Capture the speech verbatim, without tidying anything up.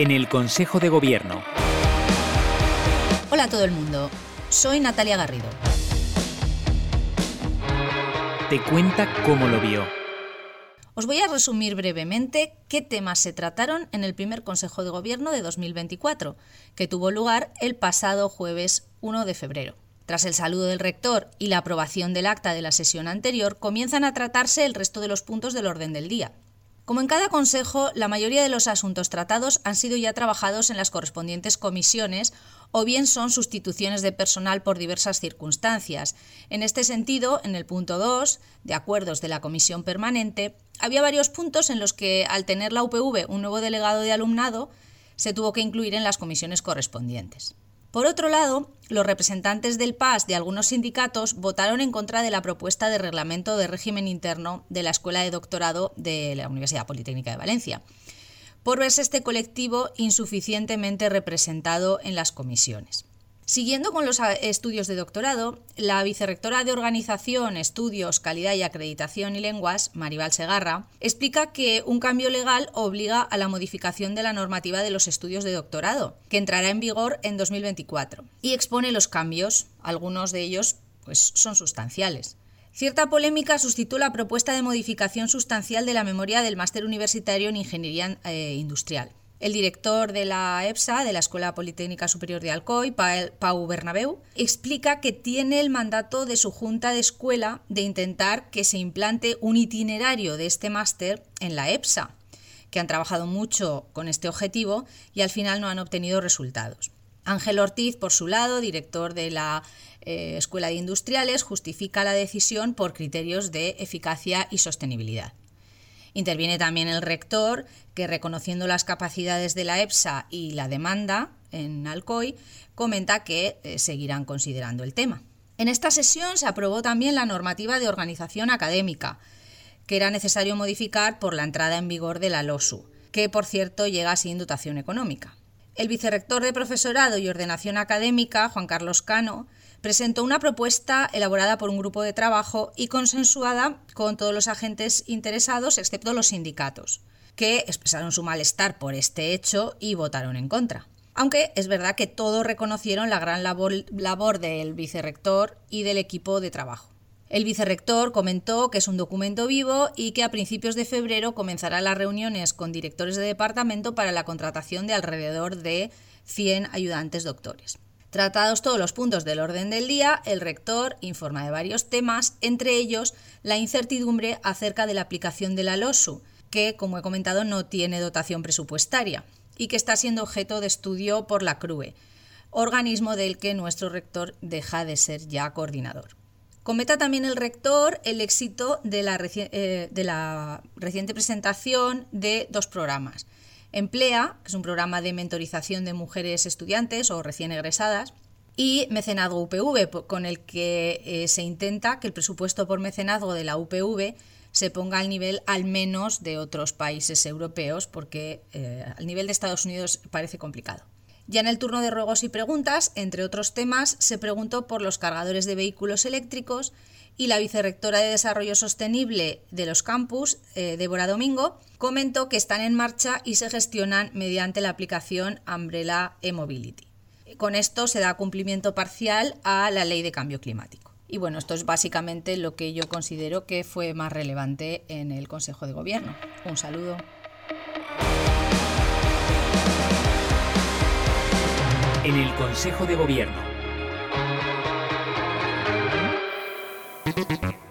En el Consejo de Gobierno. Hola a todo el mundo, soy Natalia Garrido. Te cuenta cómo lo vio. Os voy a resumir brevemente qué temas se trataron en el primer Consejo de Gobierno de dos mil veinticuatro, que tuvo lugar el pasado jueves primero de febrero. Tras el saludo del rector y la aprobación del acta de la sesión anterior, comienzan a tratarse el resto de los puntos del orden del día. Como en cada consejo, la mayoría de los asuntos tratados han sido ya trabajados en las correspondientes comisiones o bien son sustituciones de personal por diversas circunstancias. En este sentido, en el punto dos, de acuerdos de la comisión permanente, había varios puntos en los que, al tener la U P V un nuevo delegado de alumnado, se tuvo que incluir en las comisiones correspondientes. Por otro lado, los representantes del P A S de algunos sindicatos votaron en contra de la propuesta de reglamento de régimen interno de la Escuela de Doctorado de la Universidad Politécnica de Valencia, por verse este colectivo insuficientemente representado en las comisiones. Siguiendo con los estudios de doctorado, la vicerrectora de Organización, Estudios, Calidad y Acreditación y Lenguas, Maribal Segarra, explica que un cambio legal obliga a la modificación de la normativa de los estudios de doctorado, que entrará en vigor en dos mil veinticuatro, y expone los cambios, algunos de ellos pues, son sustanciales. Cierta polémica suscitó la propuesta de modificación sustancial de la memoria del Máster Universitario en Ingeniería eh, Industrial. El director de la EPSA, de la Escuela Politécnica Superior de Alcoy, Pau Bernabeu, explica que tiene el mandato de su junta de escuela de intentar que se implante un itinerario de este máster en la EPSA, que han trabajado mucho con este objetivo y al final no han obtenido resultados. Ángel Ortiz, por su lado, director de la eh, Escuela de Industriales, justifica la decisión por criterios de eficacia y sostenibilidad. Interviene también el rector, que reconociendo las capacidades de la EPSA y la demanda en Alcoy, comenta que eh, seguirán considerando el tema. En esta sesión se aprobó también la normativa de organización académica, que era necesario modificar por la entrada en vigor de la LOSU, que por cierto llega sin dotación económica. El vicerrector de Profesorado y Ordenación Académica, Juan Carlos Cano, presentó una propuesta elaborada por un grupo de trabajo y consensuada con todos los agentes interesados, excepto los sindicatos, que expresaron su malestar por este hecho y votaron en contra. Aunque es verdad que todos reconocieron la gran labor, labor del vicerrector y del equipo de trabajo. El vicerrector comentó que es un documento vivo y que a principios de febrero comenzará las reuniones con directores de departamento para la contratación de alrededor de cien ayudantes doctores. Tratados todos los puntos del orden del día, el rector informa de varios temas, entre ellos la incertidumbre acerca de la aplicación de la LOSU, que, como he comentado, no tiene dotación presupuestaria y que está siendo objeto de estudio por la CRUE, organismo del que nuestro rector deja de ser ya coordinador. Comenta también el rector el éxito de la, reci- eh, de la reciente presentación de dos programas. Emplea, que es un programa de mentorización de mujeres estudiantes o recién egresadas, y Mecenazgo U P V, con el que eh, se intenta que el presupuesto por mecenazgo de la U P V se ponga al nivel al menos de otros países europeos, porque eh, al nivel de Estados Unidos parece complicado. Ya en el turno de ruegos y preguntas, entre otros temas, se preguntó por los cargadores de vehículos eléctricos y la vicerrectora de Desarrollo Sostenible de los campus, eh, Débora Domingo, comentó que están en marcha y se gestionan mediante la aplicación Umbrella e-Mobility. Con esto se da cumplimiento parcial a la Ley de Cambio Climático. Y bueno, esto es básicamente lo que yo considero que fue más relevante en el Consejo de Gobierno. Un saludo. En el Consejo de Gobierno.